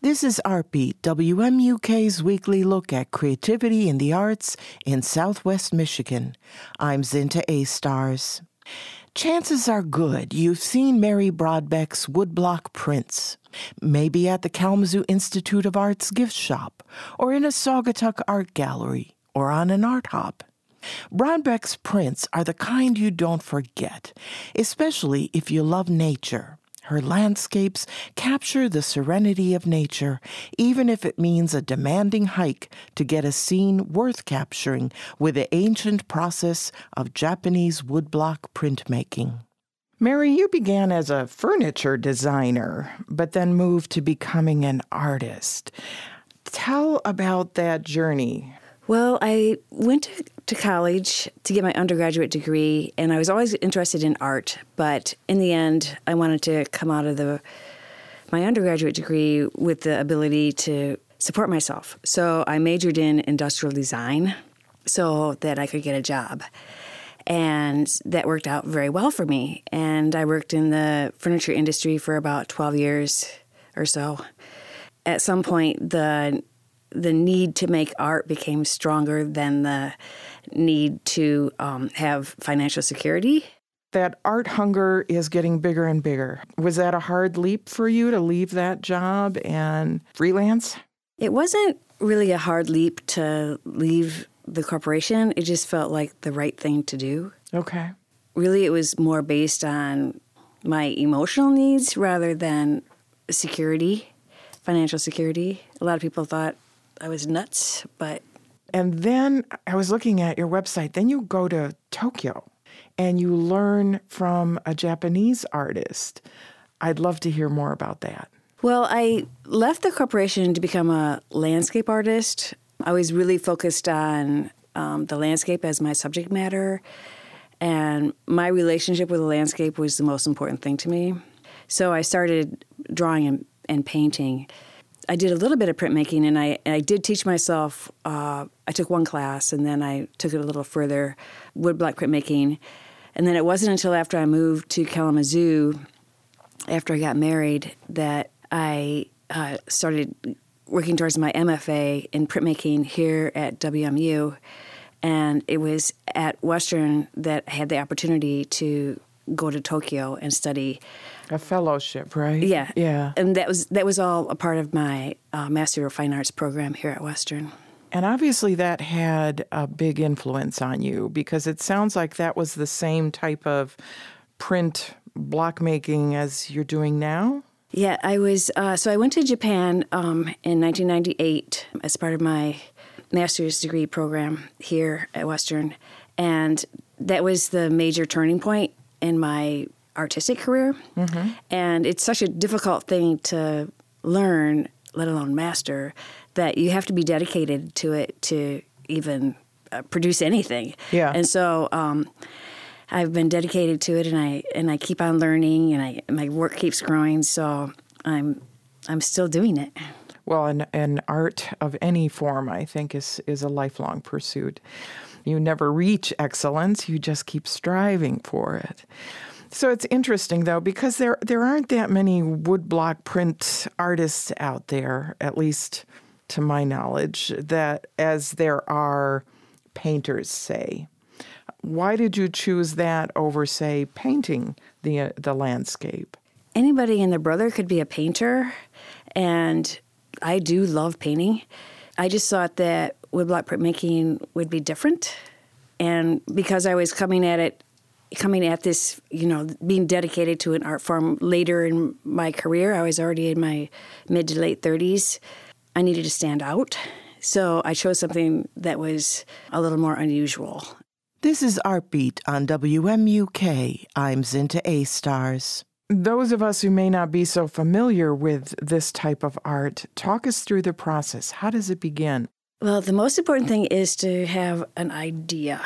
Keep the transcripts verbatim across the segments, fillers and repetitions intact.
This is Artbeat, W M U K's weekly look at creativity in the arts in Southwest Michigan. I'm Zinta A-Stars. Chances are good you've seen Mary Brodbeck's woodblock prints, maybe at the Kalamazoo Institute of Art's gift shop, or in a Saugatuck art gallery, or on an art hop. Brodbeck's prints are the kind you don't forget, especially if you love nature. Her landscapes capture the serenity of nature, even if it means a demanding hike to get a scene worth capturing with the ancient process of Japanese woodblock printmaking. Mary, you began as a furniture designer, but then moved to becoming an artist. Tell about that journey. Well, I went to, to college to get my undergraduate degree, and I was always interested in art. But in the end, I wanted to come out of the my undergraduate degree with the ability to support myself. So I majored in industrial design so that I could get a job. And that worked out very well for me. And I worked in the furniture industry for about twelve years or so. At some point, the the need to make art became stronger than the need to um, have financial security. That art hunger is getting bigger and bigger. Was that a hard leap for you to leave that job and freelance? It wasn't really a hard leap to leave the corporation. It just felt like the right thing to do. Okay. Really, it was more based on my emotional needs rather than security, financial security. A lot of people thought I was nuts, but... And then I was looking at your website. Then you go to Tokyo and you learn from a Japanese artist. I'd love to hear more about that. Well, I left the corporation to become a landscape artist. I was really focused on um, the landscape as my subject matter, and my relationship with the landscape was the most important thing to me. So I started drawing and, and painting. I did a little bit of printmaking, and I, and I did teach myself. Uh, I took one class, and then I took it a little further, woodblock printmaking. And then it wasn't until after I moved to Kalamazoo, after I got married, that I uh, started working towards my M F A in printmaking here at W M U. And it was at Western that I had the opportunity to go to Tokyo and study. A fellowship, right? Yeah. Yeah. And that was that was all a part of my uh, Master of Fine Arts program here at Western. And obviously that had a big influence on you because it sounds like that was the same type of print block making as you're doing now? Yeah, I was, uh, so I went to Japan um, in nineteen ninety-eight as part of my master's degree program here at Western. And that was the major turning point in my artistic career. Mm-hmm. And it's such a difficult thing to learn, let alone master, that you have to be dedicated to it to even uh, produce anything. Yeah. And so um, I've been dedicated to it, and I and I keep on learning, and I my work keeps growing. So I'm I'm still doing it. Well, an, an art of any form, I think, is is a lifelong pursuit. You never reach excellence; you just keep striving for it. So it's interesting, though, because there there aren't that many woodblock print artists out there, at least to my knowledge, that as there are painters, say. Why did you choose that over, say, painting the uh, the landscape? Anybody and their brother could be a painter, and I do love painting. I just thought that woodblock printmaking would be different, and because I was coming at it coming at this, you know, being dedicated to an art form later in my career, I was already in my mid to late thirties. I needed to stand out. So I chose something that was a little more unusual. This is Artbeat on W M U K. I'm Zinta A-Stars. Those of us who may not be so familiar with this type of art, talk us through the process. How does it begin? Well, the most important thing is to have an idea.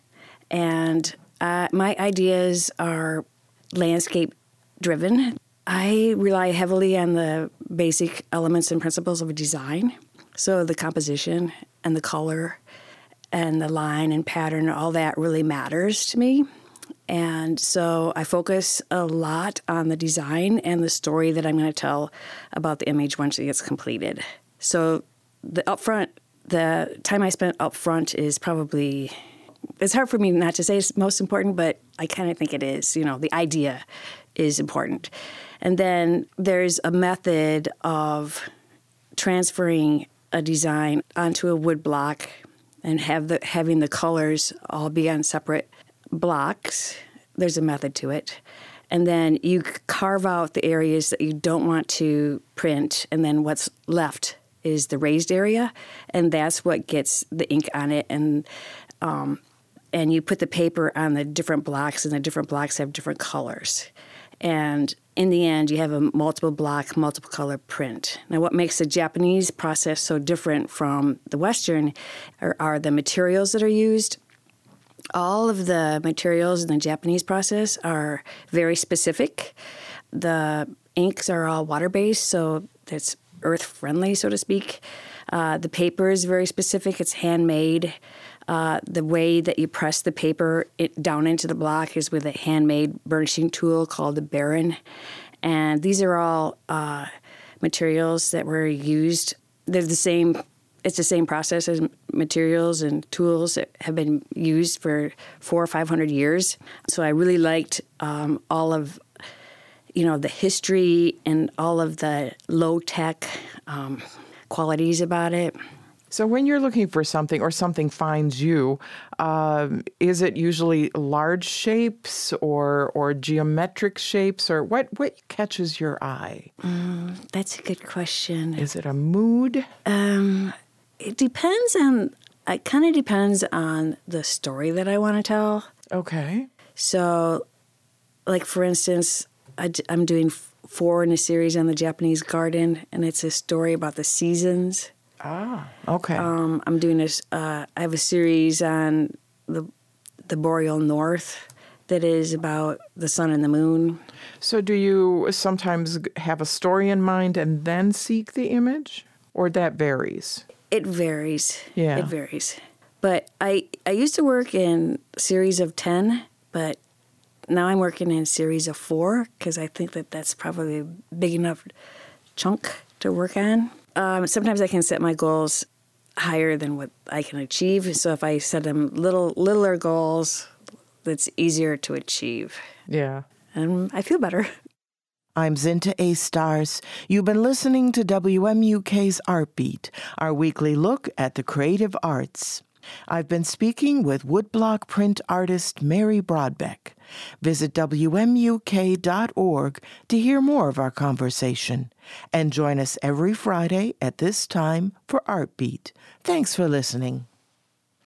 And Uh, my ideas are landscape-driven. I rely heavily on the basic elements and principles of design. So the composition and the color and the line and pattern, all that really matters to me. And so I focus a lot on the design and the story that I'm going to tell about the image once it gets completed. So the upfront, the time I spent upfront is probably, it's hard for me not to say it's most important, but I kind of think it is. You know, the idea is important. And then there's a method of transferring a design onto a wood block and have the having the colors all be on separate blocks. There's a method to it. And then you carve out the areas that you don't want to print, and then what's left is the raised area, and that's what gets the ink on it. And um, and you put the paper on the different blocks, and the different blocks have different colors. And in the end, you have a multiple block, multiple color print. Now, what makes the Japanese process so different from the Western are, are the materials that are used. All of the materials in the Japanese process are very specific. The inks are all water-based, so it's earth-friendly, so to speak. Uh, the paper is very specific. It's handmade. Uh, the way that you press the paper it, down into the block is with a handmade burnishing tool called a Baron. And these are all uh, materials that were used. They're the same. It's the same process as materials and tools that have been used for four or five hundred years. So I really liked um, all of, you know, the history and all of the low-tech um, qualities about it. So when you're looking for something or something finds you, um, is it usually large shapes or or geometric shapes, or what, what catches your eye? Mm, that's a good question. Is it a mood? Um, it depends on, it kind of depends on the story that I want to tell. Okay. So, like for instance, I, I'm doing four in a series on the Japanese garden, and it's a story about the seasons. Ah, okay. Um, I'm doing this. Uh, I have a series on the the boreal north that is about the sun and the moon. So, do you sometimes have a story in mind and then seek the image, or that varies? It varies. Yeah, it varies. But I I used to work in series of ten, but now I'm working in a series of four because I think that that's probably a big enough chunk to work on. Um, sometimes I can set my goals higher than what I can achieve. So if I set them little littler goals, that's easier to achieve. Yeah. And I feel better. I'm Zinta A. Stars. You've been listening to W M U K's Art Beat, our weekly look at the creative arts. I've been speaking with woodblock print artist Mary Brodbeck. Visit W M U K dot org to hear more of our conversation. And join us every Friday at this time for Art Beat. Thanks for listening.